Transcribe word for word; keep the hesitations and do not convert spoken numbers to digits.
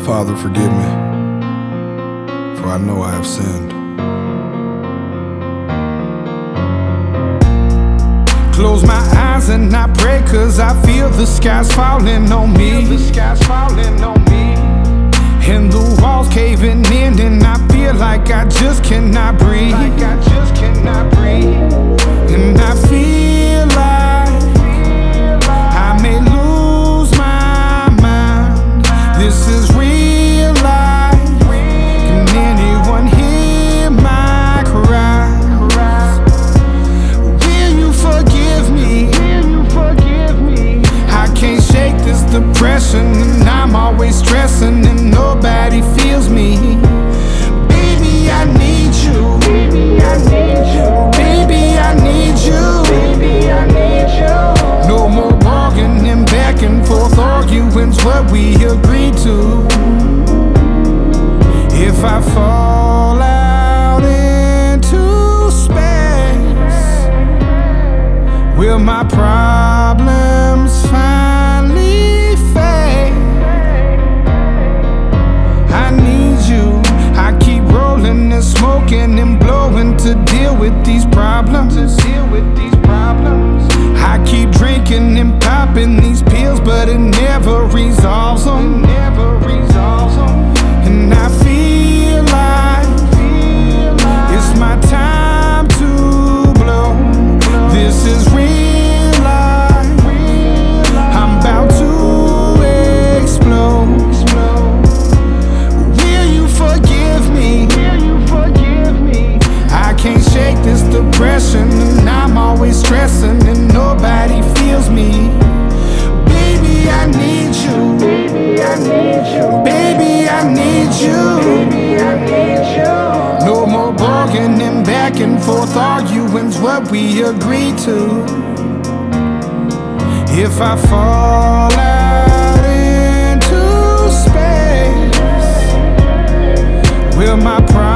Father, forgive me, for I know I have sinned. Close my eyes and I pray, cause I feel the sky's falling on me. The sky's falling on me. And the walls caving in, and I feel like I just cannot breathe. Like I just cannot breathe. And I feel like I may lose my mind. This is real life. Can anyone hear my cries? Will you forgive me? Will you forgive me? I can't shake this depression, and I'm always stressing, and nobody feels me. Baby, I need you. Baby, I need you. Baby, I need you. Baby, I need you. No more bargaining back and forth, arguing's what we agreed to. If I fall out into space, will my problems finally fade? I need you. I keep rolling and smoking and blowing to deal with these problems. To deal with these problems. I keep drinking and popping these pills, but it never resolves them. It never resolves them. And I feel like it's my time to blow. This is real life. I'm about to explode. Will you forgive me? Will you forgive me? I can't shake this depression, and I'm always stressing, and nobody feels me. Baby, I need you. Baby, I need you. Baby, I need you. Baby, I need you. No more bargaining back and forth, arguing's what we agreed to. If I fall out into space, will my pride